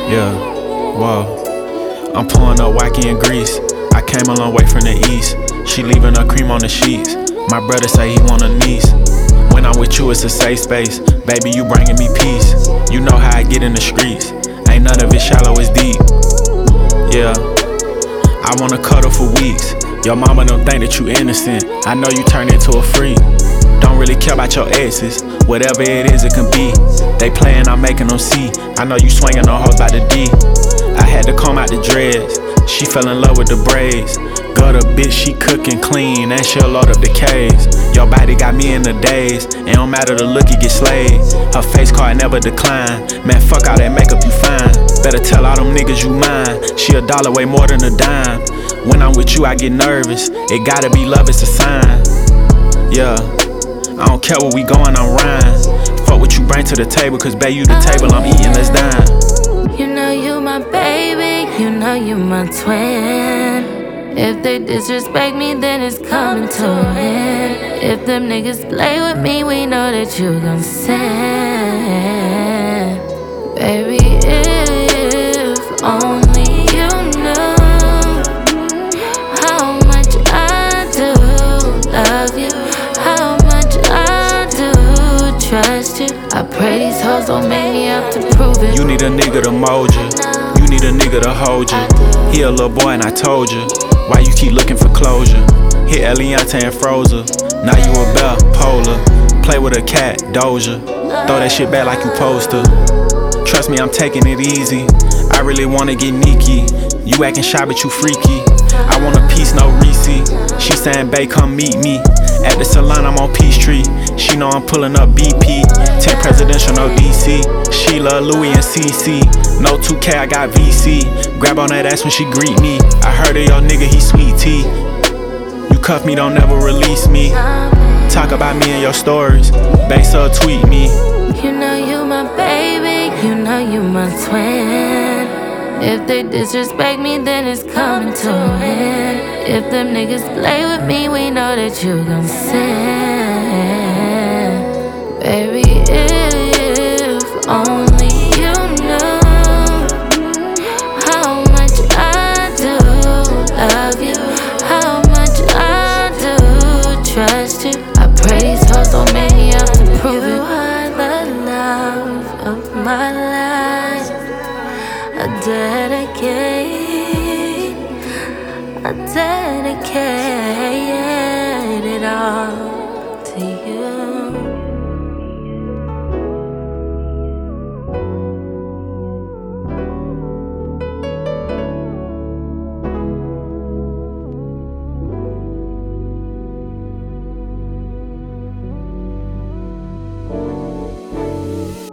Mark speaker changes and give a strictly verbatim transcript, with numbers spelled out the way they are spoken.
Speaker 1: Yeah, whoa. I'm pulling up wacky in Greece. I came a long way from the east. She leaving her cream on the sheets. My brother say he want a niece. When I'm with you, it's a safe space. Baby, you bringing me peace. You know how I get in the streets. Ain't none of it shallow, it's deep. Yeah, I wanna cuddle for weeks. Your mama don't think that you innocent. I know you turned into a freak. Don't really care about your exes. Whatever it is, it can be. They playin', I'm making them see. I know you swinging on hoes by the D. I had to comb out the dreads. She fell in love with the braids. Gutter bitch, she cookin' clean, and she'll load up the caves. Your body got me in the daze. It don't matter the look, you get slayed. Her face card never decline. Man, fuck all that makeup, you fine. Better tell all them niggas you mine. She a dollar way more than a dime. When I'm with you, I get nervous. It gotta be love, it's a sign. Yeah, I don't care where we going, I'm rhyme. Fuck what you bring to the table, cause babe, you the table, I'm eating, let's dine.
Speaker 2: You know you my baby, you know you my twin. If they disrespect me, then it's coming to an end. If them niggas play with me, we know that you gon' sin. Baby, if only you knew how much I do love you, how much I do trust you. I pray these hoes don't make me have to prove it.
Speaker 1: You need a nigga to mold you. You need a nigga to hold you. He a little boy and I told you. Why you keep looking for closure? Hit Eliante and Frozen. Now you a bear, polar. Play with a cat, Doja. Throw that shit back like you supposed to. Trust me, I'm taking it easy. I really wanna get Nikki. You acting shy, but you freaky. I want a piece, no receipt. She saying, babe, come meet me. At the salon, I'm on Peachtree. She know I'm pulling up B P. ten presidential, no D C. Sheila, Louis, and C C. No two K, I got V C. Grab on that ass when she greet me. I heard of your nigga, he sweet tea. You cuff me, don't never release me. Talk about me in your stories. Bae, so tweet me.
Speaker 2: You know you my baby, you know you my twin. If they disrespect me, then it's coming to an end. If them niggas play with me, we know that you gon' sin. Baby, if only you knew how much I do love you, how much I do trust you. I pray these hoes don't make me have to prove it. You are the love of my life. I dedicate, I dedicate it all.